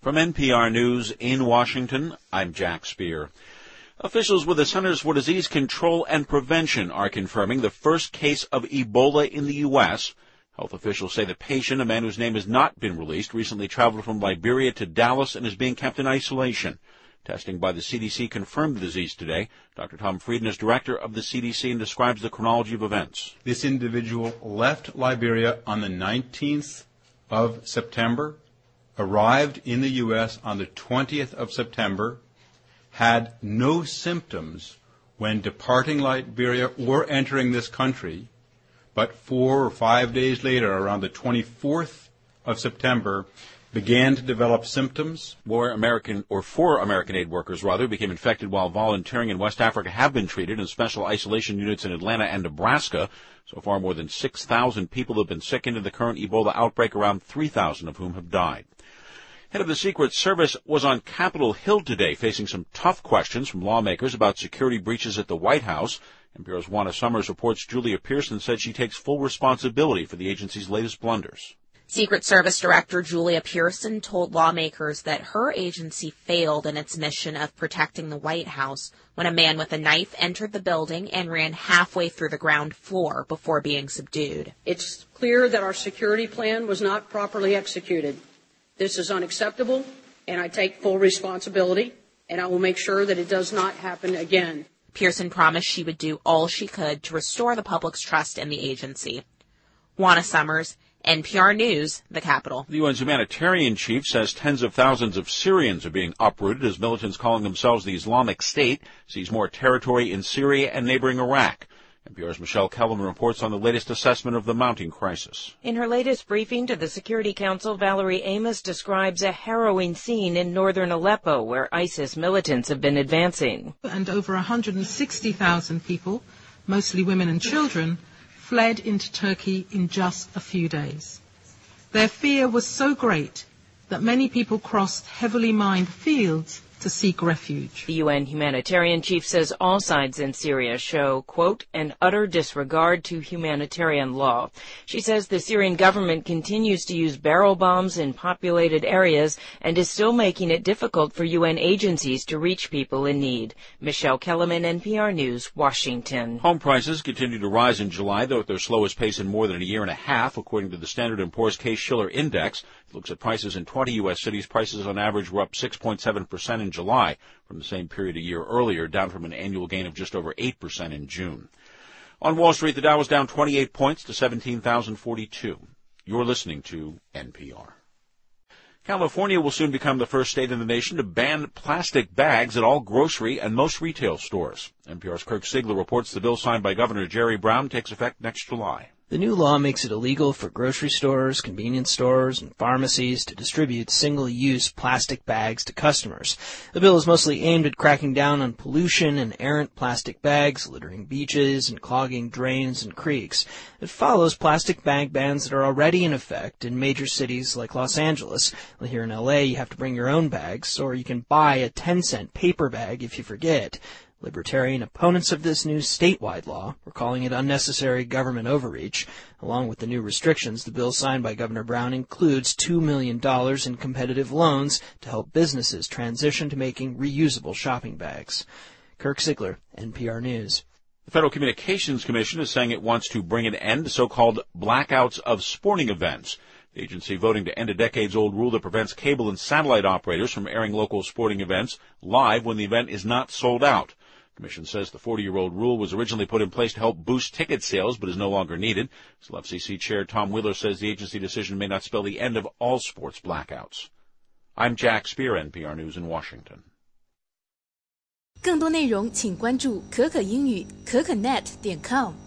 From NPR News in Washington, I'm Jack Speer. Officials with the Centers for Disease Control and Prevention are confirming the first case of Ebola in the U.S. Health officials say the patient, a man whose name has not been released, recently traveled from Liberia to Dallas and is being kept in isolation. Testing by the CDC confirmed the disease today. Dr. Tom Frieden is director of the CDC and describes the chronology of events. This individual left Liberia on the 19th of September, arrived in the U.S. on the 20th of September, had no symptoms when departing Liberia or entering this country, but 4 or 5 days later, around the 24th of September, began to develop symptoms. Four American aid workers, became infected while volunteering in West Africa have been treated in special isolation units in Atlanta and Nebraska. So far, more than 6,000 people have been sick into the current Ebola outbreak, around 3,000 of whom have died. Head of the Secret Service was on Capitol Hill today, facing some tough questions from lawmakers about security breaches at the White House. NPR's Juana Summers reports Julia Pearson said she takes full responsibility for the agency's latest blunders. Secret Service Director Julia Pearson told lawmakers that her agency failed in its mission of protecting the White House when a man with a knife entered the building and ran halfway through the ground floor before being subdued. It's clear that our security plan was not properly executed. This is unacceptable, and I take full responsibility, and I will make sure that it does not happen again. Pearson promised she would do all she could to restore the public's trust in the agency. Juana Summers, NPR News, the Capitol. The UN's humanitarian chief says tens of thousands of Syrians are being uprooted as militants calling themselves the Islamic State seize more territory in Syria and neighboring Iraq. NPR's Michelle Kellerman reports on the latest assessment of the mounting crisis. In her latest briefing to the Security Council, Valerie Amos describes a harrowing scene in northern Aleppo where ISIS militants have been advancing. And over 160,000 people, mostly women and children, fled into Turkey in just a few days. Their fear was so great that many people crossed heavily mined fields to seek refuge. The UN humanitarian chief says all sides in Syria show, quote, an utter disregard to humanitarian law. She says the Syrian government continues to use barrel bombs in populated areas and is still making it difficult for UN agencies to reach people in need. Michelle Kellerman, NPR News, Washington. Home prices continue to rise in July, though at their slowest pace in more than a year and a half, according to the Standard & Poor's Case-Shiller Index. It looks at prices in 20 U.S. cities. Prices on average were up 6.7% in July from the same period a year earlier, down from an annual gain of just over 8% in June. On Wall Street, the Dow was down 28 points to 17,042. You're listening to NPR. California will soon become the first state in the nation to ban plastic bags at all grocery and most retail stores. NPR's Kirk Siegler reports the bill signed by Governor Jerry Brown takes effect next July. The new law makes it illegal for grocery stores, convenience stores, and pharmacies to distribute single-use plastic bags to customers. The bill is mostly aimed at cracking down on pollution and errant plastic bags, littering beaches and clogging drains and creeks. It follows plastic bag bans that are already in effect in major cities like Los Angeles. Well, here in L.A., you have to bring your own bags, or you can buy a 10-cent paper bag if you forget. Libertarian opponents of this new statewide law were calling it unnecessary government overreach. Along with the new restrictions, the bill signed by Governor Brown includes $2 million in competitive loans to help businesses transition to making reusable shopping bags. Kirk Siegler, NPR News. The Federal Communications Commission is saying it wants to bring an end to so-called blackouts of sporting events. The agency voting to end a decades-old rule that prevents cable and satellite operators from airing local sporting events live when the event is not sold out. The Commission says the 40-year-old rule was originally put in place to help boost ticket sales, but is no longer needed. Still, FCC Chair Tom Wheeler says the agency decision may not spell the end of all sports blackouts. I'm Jack Speer, NPR News in Washington. 更多内容请关注可可英语可可net.com。